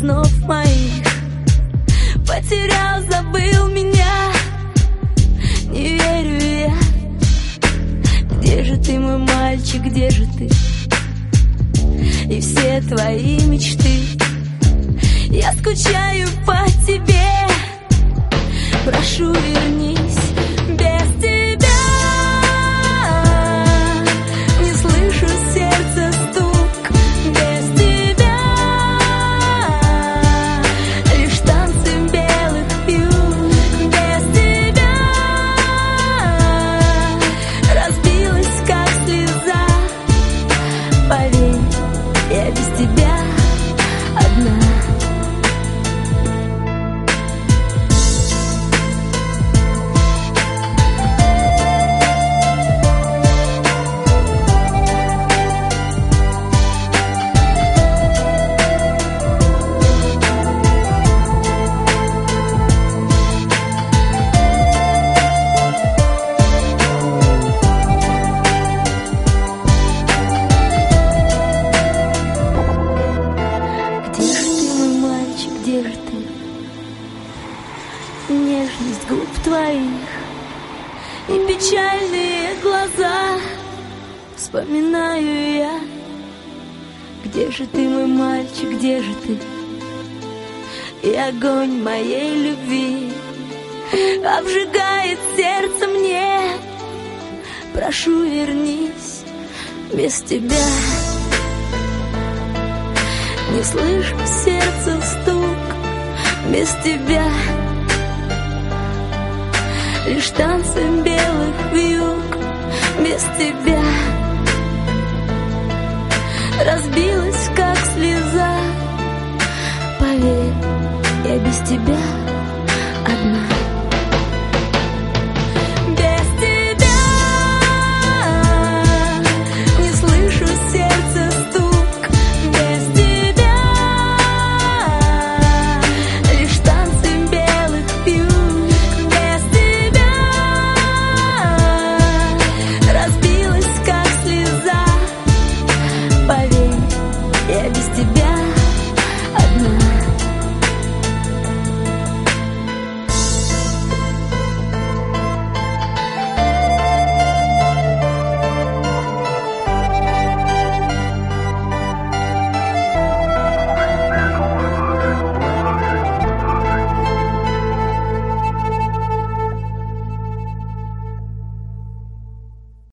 снов моих. Потерял, забыл меня, не верю я. Где же ты, мой мальчик, где же ты? И все твои мечты. Я скучаю по тебе, прошу, вернись. Без тебя не слышу сердца стук. Без тебя лишь танцы белых вьюг. Без тебя разбилась, как слеза. Поверь, я без тебя одна. Где же ты? Нежность губ твоих и печальные глаза. Вспоминаю я. Где же ты, мой мальчик, где же ты? И огонь моей любви обжигает сердце мне. Прошу, вернись. Без тебя не слышу сердца стук. Без тебя лишь танцы белых вьюг. Без тебя